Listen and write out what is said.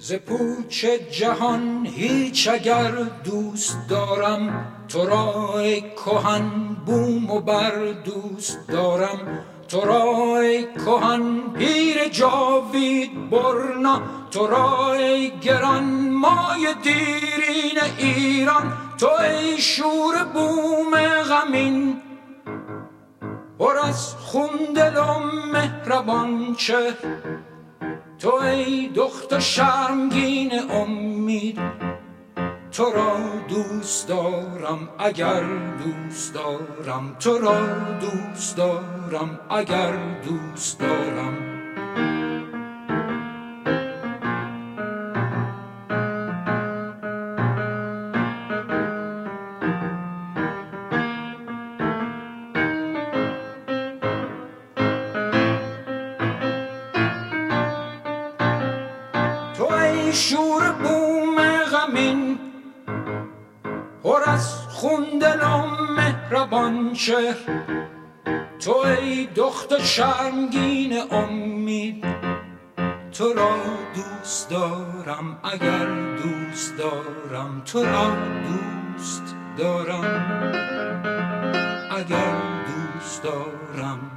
ز پوچ جهان هیچ اگر دوست دارم، تو را ای کهن بوم و بر دوست دارم. تو را ای کهن پیر جاوید برنا، تو را ای گران مای دیرین ایران. تو ای شور بوم غمین پر از خون دل و مهربان چهر، تو ای دختر شرمگین امید. تو را دوست دارم اگر دوست دارم، تو را دوست دارم اگر دوست دارم. تو ای شور بوم غمین پر از خون دل و مهربان چهر، تو ای دختر شرمگین امید. تو را دوست دارم اگر دوست دارم، تو را دوست دارم اگر دوست دارم.